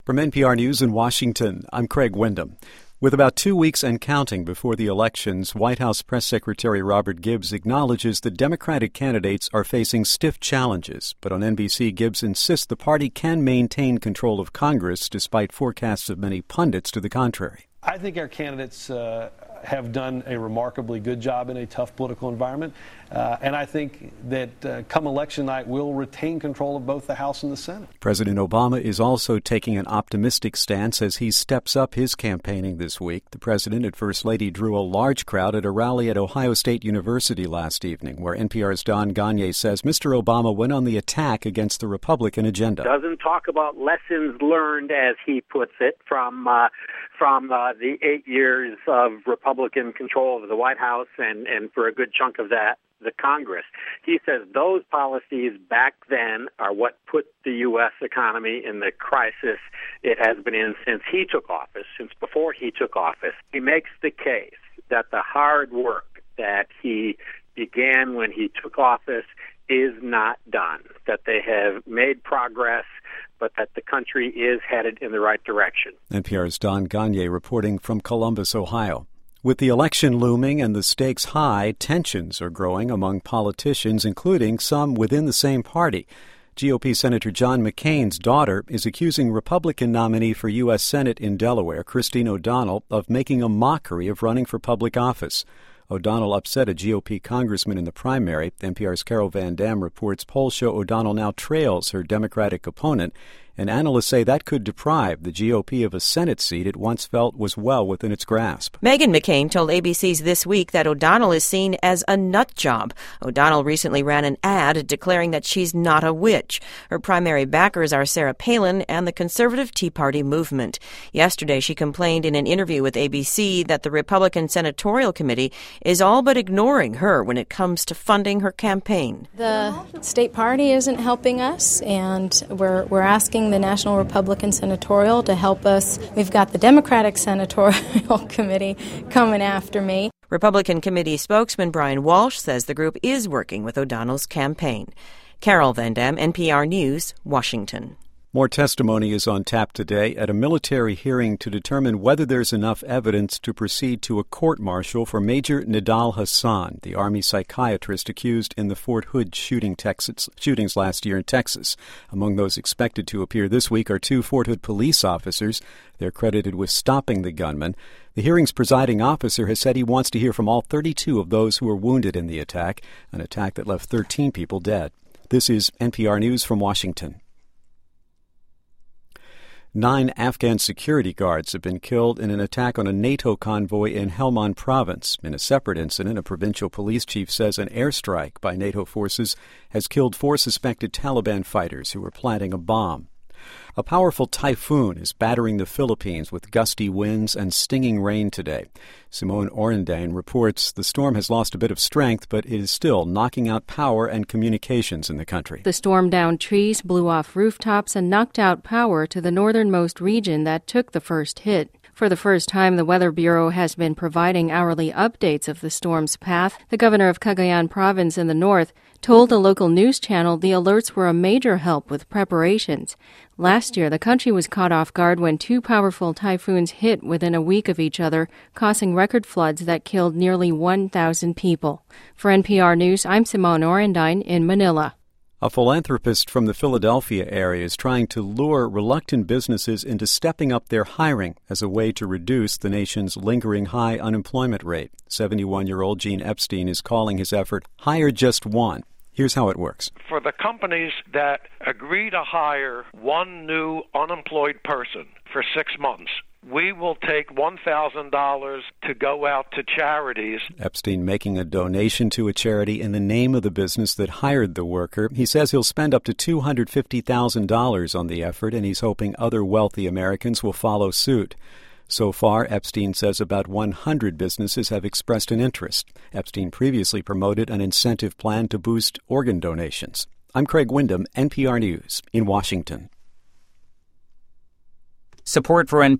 From NPR News in Washington, I'm Craig Windham. With about 2 weeks and counting before the elections, White House Press Secretary Robert Gibbs acknowledges the Democratic candidates are facing stiff challenges. But on NBC, Gibbs insists the party can maintain control of Congress despite forecasts of many pundits to the contrary. I think our candidates have done a remarkably good job in a tough political environment. And I think that come election night, we'll retain control of both the House and the Senate. President Obama is also taking an optimistic stance as he steps up his campaigning this week. The president and First Lady drew a large crowd at a rally at Ohio State University last evening, where NPR's Don Gagné says Mr. Obama went on the attack against the Republican agenda. Doesn't talk about lessons learned, as he puts it, from the 8 years of Republican control of the White House and for a good chunk of that, the Congress. He says those policies back then are what put the U.S. economy in the crisis it has been in since he took office, since before he took office. He makes the case that the hard work that he began when he took office is not done, that they have made progress, but that the country is headed in the right direction. NPR's Don Gagné reporting from Columbus, Ohio. With the election looming and the stakes high, tensions are growing among politicians, including some within the same party. GOP Senator John McCain's daughter is accusing Republican nominee for U.S. Senate in Delaware, Christine O'Donnell, of making a mockery of running for public office. O'Donnell upset a GOP congressman in the primary. NPR's Carol Van Dam reports polls show O'Donnell now trails her Democratic opponent, and analysts say that could deprive the GOP of a Senate seat it once felt was well within its grasp. Meghan McCain told ABC's This Week that O'Donnell is seen as a nut job. O'Donnell recently ran an ad declaring that she's not a witch. Her primary backers are Sarah Palin and the conservative Tea Party movement. Yesterday, she complained in an interview with ABC that the Republican Senatorial Committee is all but ignoring her when it comes to funding her campaign. The state party isn't helping us, and we're asking the National Republican Senatorial to help us. We've got the Democratic Senatorial Committee coming after me. Republican committee spokesman Brian Walsh says the group is working with O'Donnell's campaign. Carol Van Dam, NPR News, Washington. More testimony is on tap today at a military hearing to determine whether there's enough evidence to proceed to a court-martial for Major Nidal Hasan, the Army psychiatrist accused in the Fort Hood shootings last year in Texas. Among those expected to appear this week are 2 Fort Hood police officers. They're credited with stopping the gunman. The hearing's presiding officer has said he wants to hear from all 32 of those who were wounded in the attack, an attack that left 13 people dead. This is NPR News from Washington. 9 Afghan security guards have been killed in an attack on a NATO convoy in Helmand province. In a separate incident, a provincial police chief says an airstrike by NATO forces has killed 4 suspected Taliban fighters who were planting a bomb. A powerful typhoon is battering the Philippines with gusty winds and stinging rain today. Simone Orendain reports the storm has lost a bit of strength, but it is still knocking out power and communications in the country. The storm downed trees, blew off rooftops, and knocked out power to the northernmost region that took the first hit. For the first time, the Weather Bureau has been providing hourly updates of the storm's path. The governor of Cagayan province in the north told a local news channel the alerts were a major help with preparations. Last year, the country was caught off guard when 2 powerful typhoons hit within a week of each other, causing record floods that killed nearly 1,000 people. For NPR News, I'm Simone Orendain in Manila. A philanthropist from the Philadelphia area is trying to lure reluctant businesses into stepping up their hiring as a way to reduce the nation's lingering high unemployment rate. 71-year-old Gene Epstein is calling his effort Hire Just One. Here's how it works. For the companies that agree to hire one new unemployed person for 6 months, we will take $1,000 to go out to charities. Epstein making a donation to a charity in the name of the business that hired the worker. He says he'll spend up to $250,000 on the effort, and he's hoping other wealthy Americans will follow suit. So far, Epstein says about 100 businesses have expressed an interest. Epstein previously promoted an incentive plan to boost organ donations. I'm Craig Windham, NPR News, in Washington. Support for NPR